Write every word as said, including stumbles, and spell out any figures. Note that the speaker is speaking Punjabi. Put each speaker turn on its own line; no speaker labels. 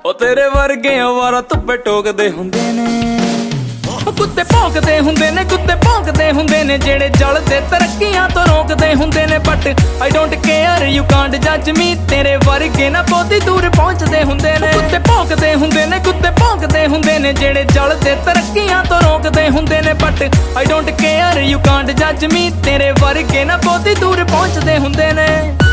ਉਹ ਤੇਰੇ ਵਰਗੇ ਅਵਾਰਾ ਧੁੱਪੇ ਟੋਕਦੇ ਹੁੰਦੇ ਨੇ। ਉਹ ਕੁੱਤੇ ਭੌਂਕਦੇ ਹੁੰਦੇ ਨੇ, ਕੁੱਤੇ ਭੌਂਕਦੇ ਹੁੰਦੇ ਨੇ, ਜਿਹੜੇ ਜਲਦੇ ਤਰੱਕੀਆਂ ਤੋਂ ਰੋਕਦੇ ਹੁੰਦੇ ਨੇ। But I don't care you can't ਜੱਜ ਮੀ, ਤੇਰੇ ਵਰਗੇ ਨਾ ਬਹੁਤੀ ਦੂਰ ਪਹੁੰਚਦੇ ਹੁੰਦੇ ਨੇ। ਕੁੱਤੇ ਭੌਂਕਦੇ ਹੁੰਦੇ ਨੇ, ਕੁੱਤੇ ਭੌਂਕਦੇ ਹੁੰਦੇ ਨੇ, ਜਿਹੜੇ ਜਲਦੇ ਤਰੱਕੀਆਂ ਤੋਂ ਰੋਕਦੇ ਹੁੰਦੇ ਨੇ। But I don't care you can't ਜੱਜ ਮੀ, ਤੇਰੇ ਵਰਗੇ ਨਾ ਬਹੁਤੀ ਦੂਰ ਪਹੁੰਚਦੇ ਹੁੰਦੇ ਨੇ।